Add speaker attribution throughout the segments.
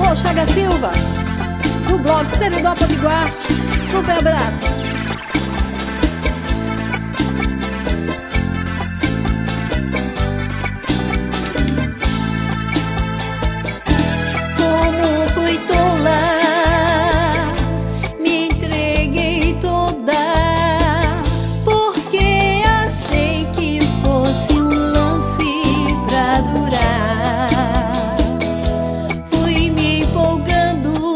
Speaker 1: Alô, Chaga Silva, do blog Seridó Potiguar. Super abraço.
Speaker 2: Como fui tola, me entreguei toda, porque achei que fosse um lance pra durar. Fui me empolgando,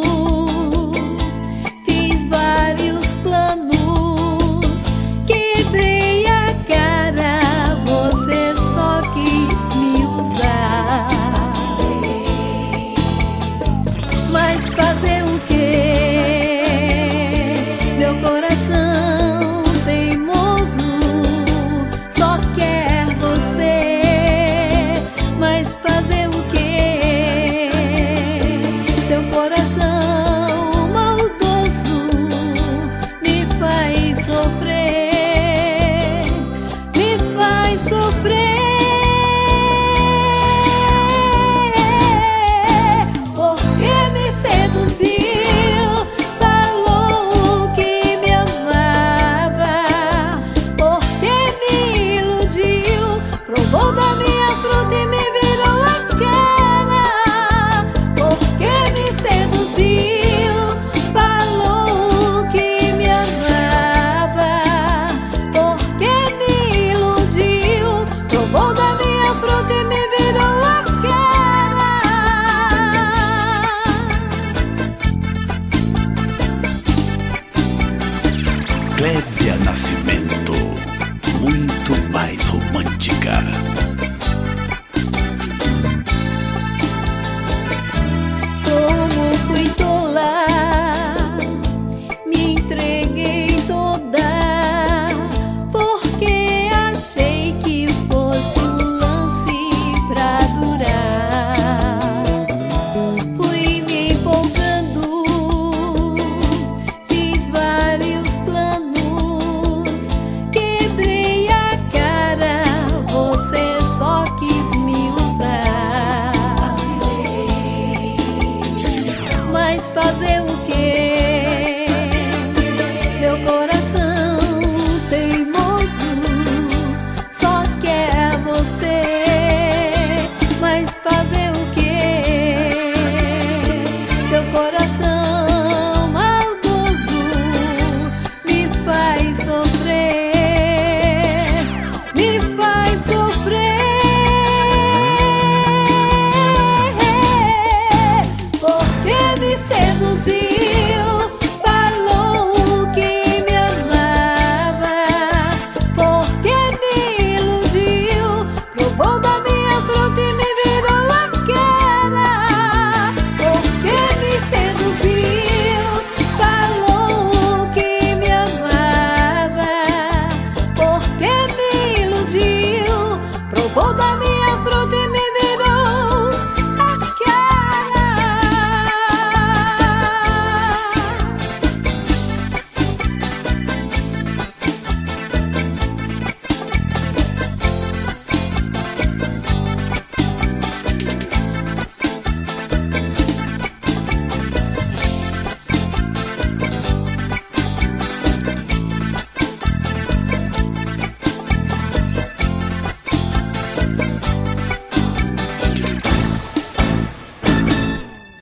Speaker 2: fiz vários planos, quebrei a cara, você só quis me usar. Mas fazer o quê? Meu coração teimoso só quer você. Mas fazer